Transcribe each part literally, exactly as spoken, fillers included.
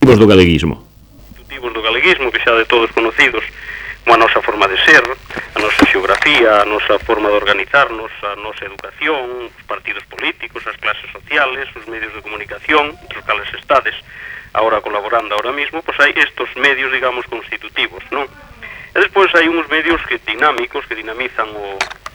constitutivos do galeguismo? Constitutivos do galeguismo, que xa de todos conocidos, como a nosa forma de ser, a nosa xeografía, a nosa forma de organizarnos, a nosa educación, os partidos políticos, as clases sociales, os medios de comunicación, entre os cales estades ahora colaborando ahora mismo, pois hai estos medios, digamos, constitutivos, non? E despois hai uns medios que dinámicos, que dinamizan o,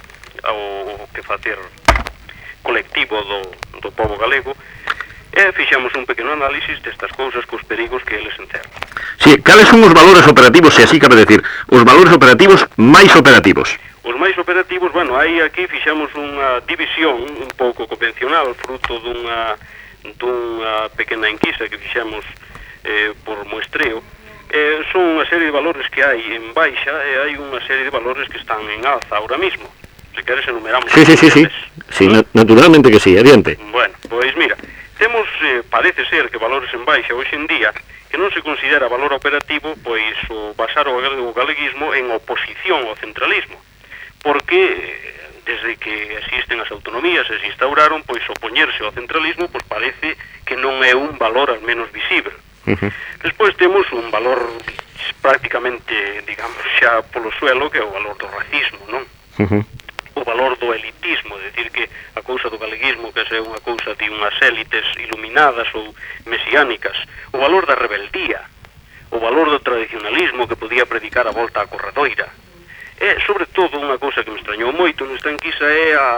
o que facer colectivo do, do povo galego, e fixamos un pequeno análisis destas cousas cos perigos que eles encerran. Si, cales son os valores operativos, se así cabe decir, os valores operativos máis operativos? Os máis operativos, bueno, aí aquí fixamos unha división un pouco convencional, fruto dunha, dunha pequena enquisa que fixamos eh, por muestreo. Eh, son unha serie de valores que hai en baixa e hai unha serie de valores que están en alza ahora mismo. Se queres enumeramos. Sí, sí, sí, sí, sí, na naturalmente que sí, adiante. Bueno, pois mira, temos, eh, parece ser que valores en baixa hoxe en día que non se considera valor operativo, pois o basar o galeguismo en oposición ao centralismo, porque desde que existen as autonomías e se instauraron, pois opoñerse ao centralismo, pois parece que non é un valor al menos visible. Uh-huh. Despois temos un valor prácticamente, digamos, xa polo suelo, que é o valor do racismo, non? Uh-huh. O valor do elitismo, é dicir que a cousa do galeguismo que é unha cousa de unhas élites iluminadas ou mesiánicas, o valor da rebeldía, o valor do tradicionalismo que podía predicar a volta á corredoira. E, sobre todo, unha cousa que me extrañou moito nesta enquisa é a,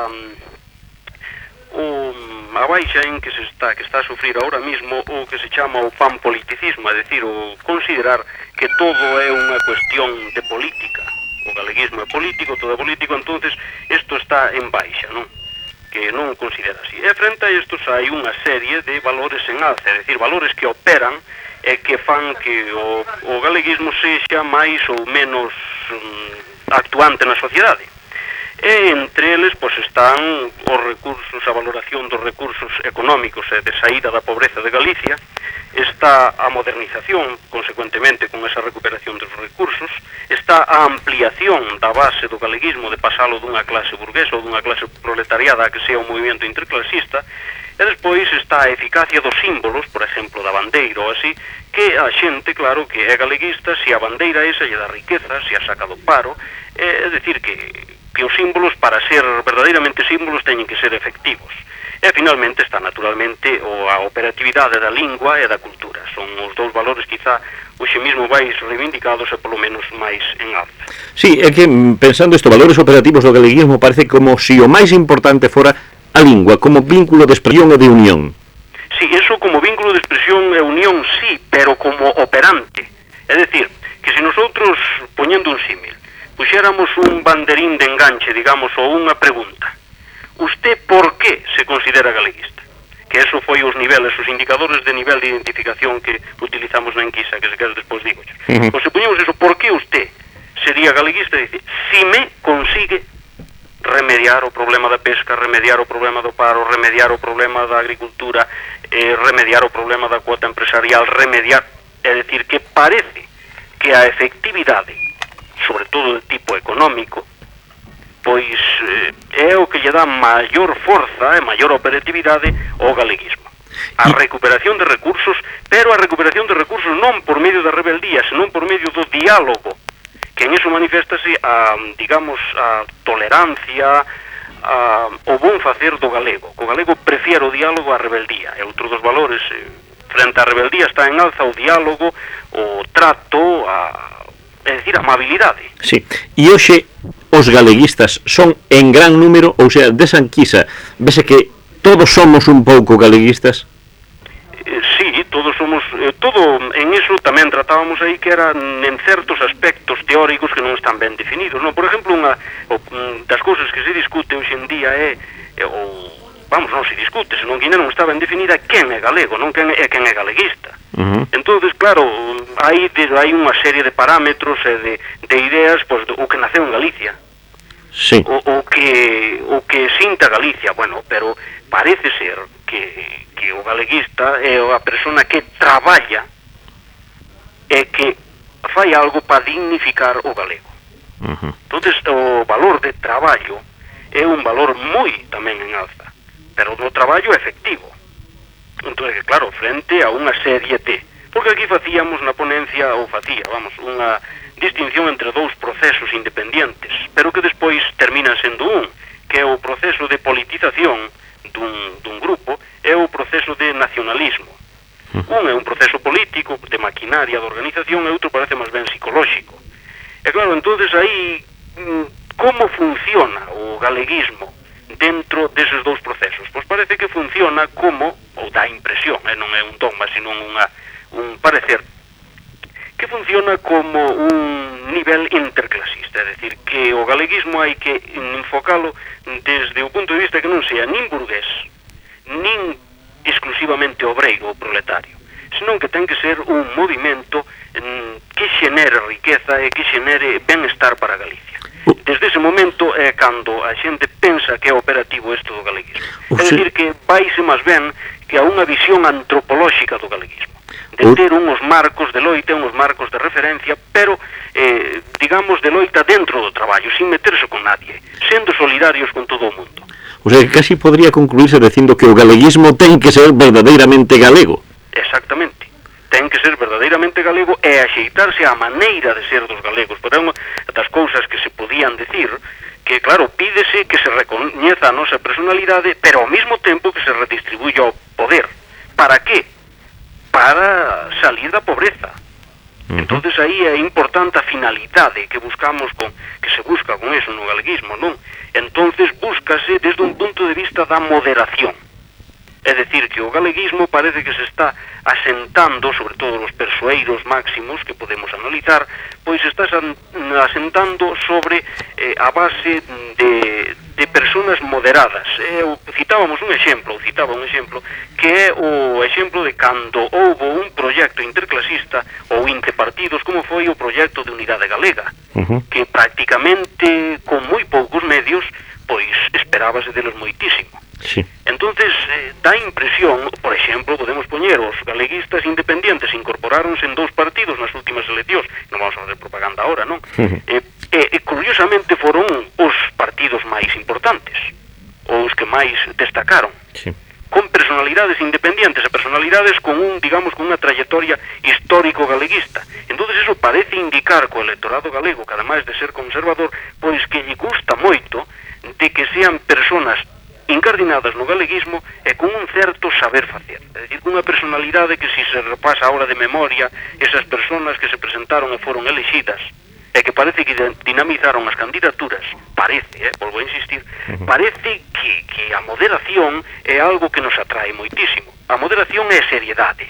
o, a baixa en que se está que está a sufrir ahora mismo o que se chama o panpoliticismo, é dicir, o considerar que todo é unha cuestión de política. O galeguismo é político, todo é político, entonces isto está en baixa, non? Que non considera así. E frente a estos hai unha serie de valores en alza, é dicir, valores que operan e que fan que o, o galeguismo sexa máis ou menos um, actuante na sociedade. E entre eles, pois, están os recursos, a valoración dos recursos económicos e de saída da pobreza de Galicia, está a modernización, consecuentemente, con esa recuperación dos recursos, está a ampliación da base do galeguismo de pasalo dunha clase burguesa ou dunha clase proletariada a que sea un movimento interclasista, e despois está a eficacia dos símbolos, por exemplo, da bandeira ou así, que a xente, claro, que é galeguista, se a bandeira esa lle dá riqueza, se a saca do paro, é dicir que, que os símbolos, para ser verdadeiramente símbolos, teñen que ser efectivos. E, finalmente, está, naturalmente, a operatividade da lingua e da cultura. Son os dous valores, quizá, hoxe mesmo máis reivindicados e, polo menos, máis en alza. Sí, é que, pensando isto, valores operativos do galeguismo, parece como se o máis importante fora a lingua, como vínculo de expresión e de unión. Sí, eso como vínculo de expresión e unión, sí, pero como operante. É dicir, que se nosotros, poñendo un símil, puxéramos un banderín de enganche, digamos, ou unha pregunta: usted por qué se considera galeguista? Que eso foi os niveles, os indicadores de nivel de identificación que utilizamos na enquisa, que se queres despois digo. Uh-huh. Pois se poñemos eso, por que usted sería galeguista? Dice, si me consigue remediar o problema da pesca, remediar o problema do paro, remediar o problema da agricultura, eh, remediar o problema da cuota empresarial, remediar, é dicir, que parece que a efectividade, sobre todo de tipo económico, pois eh, é o que lle dá maior forza e maior operatividade ao galeguismo. A recuperación de recursos, pero a recuperación de recursos non por medio da rebeldía, senón por medio do diálogo, que en iso manifestase a, digamos, a tolerancia, a, o bon facer do galego. O galego prefiere o diálogo á rebeldía, e outro dos valores, eh, frente á rebeldía está en alza o diálogo, o trato, a, é dicir, a amabilidade. Sí, e hoxe os galeguistas son en gran número, ou sea, desa enquisa, vese que todos somos un pouco galeguistas? Eh, sí, todos somos, eh, todo en iso tamén tratábamos aí que eran en certos aspectos teóricos que non están ben definidos, non? Por exemplo, unha o, das cousas que se discute hoxe en día é, é o, vamos, non se discute, senón que ainda non está ben definida quen é galego, non quen é quen é galeguista. Uh-huh. Entonces, claro, hai, hai unha serie de parámetros e de, de ideas, pois, o que naceu en Galicia. Sí. O, o que o que sinta Galicia, bueno, pero parece ser que, que o galeguista é a persona que traballa e que fai algo para dignificar o galego. Uh-huh. Entonces, o valor de traballo é un valor moi tamén en alza, pero do traballo efectivo. Entón, claro, frente a unha serie de Porque aquí facíamos na ponencia, ou facía, vamos, unha distinción entre dous procesos independentes, pero que despois terminan sendo un, que é o proceso de politización dun, dun grupo, é o proceso de nacionalismo. Un é un proceso político, de maquinaria, de organización, e outro parece máis ben psicolóxico. E claro, entonces aí, como funciona o galeguismo dentro deses dous procesos? Pois parece que funciona como, ou dá impresión, e non é un dogma, senón unha, un parecer, que funciona como un nivel interclasista, é dicir, que o galeguismo hai que enfocalo desde o punto de vista que non sea nin burgués, nin exclusivamente obreiro ou proletario, senón que ten que ser un movimento que xenere riqueza e que xenere benestar para Galicia. Desde ese momento é cando a xente pensa que é operativo isto do galeguismo. É dicir, que vaise máis ben que a unha visión antropolóxica do galeguismo, de ter uns marcos de loita, uns marcos de referencia, pero, eh, digamos, de loita dentro do traballo, sin meterse con nadie, sendo solidarios con todo o mundo. O sea, que casi podría concluirse dicindo que o galeguismo ten que ser verdadeiramente galego. Exactamente. Ten que ser verdadeiramente galego e axeitarse á maneira de ser dos galegos. Pero é unha das cousas que se podían decir, que, claro, pídese que se recoñeza a nosa personalidade, pero ao mesmo tempo que se redistribuya o poder. Para que? Para salir da pobreza. Entonces aí é importante a finalidade que buscamos con, que se busca con eso no galeguismo, non? Entonces búscase desde un punto de vista da moderación. É dicir, que o galeguismo parece que se está asentando, sobre todo os persoeiros máximos que podemos analizar, pois está asentando sobre eh, a base de, de personas moderadas. Eh, citábamos un exemplo, citaba un exemplo, que é o exemplo de cando houbo un proxecto interclasista ou interpartidos, como foi o proxecto de Unidade Galega, uh-huh. que prácticamente con moi poucos medios, pois esperábase deles moitísimo. Sí. Entonces, eh, dá impresión, por exemplo, podemos poñer os galeguistas independientes incorporáronse en dous partidos nas últimas eleccións, non vamos a fazer propaganda ahora, non? Uh-huh. E, e, e curiosamente foron os partidos máis importantes, ou os que máis destacaron, sí. con personalidades independientes, e personalidades con un, digamos, con unha trayectoria histórico galeguista. Entonces eso parece indicar co electorado galego, que ademais de ser conservador, pois que lle gusta moito de que sean personas incardinadas no galeguismo e con un certo saber facer. É dicir, unha personalidade que, se se repasa ahora de memoria, esas personas que se presentaron e foron elexidas, e que parece que dinamizaron as candidaturas, parece, eh, volvo a insistir, uh-huh. parece que, que a moderación é algo que nos atrae moitísimo. A moderación é seriedade.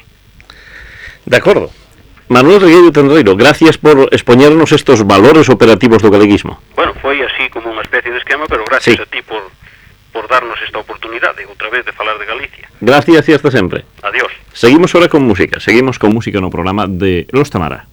De acordo. Manuel Regueiro Tenreiro, gracias por expoñernos estos valores operativos do galeguismo. Bueno, foi así como unha especie de esquema, pero gracias sí. a ti por por darnos esta oportunidade, outra vez, de falar de Galicia. Gracias e hasta sempre. Adiós. Seguimos ahora con música, seguimos con música no programa de Los Tamara.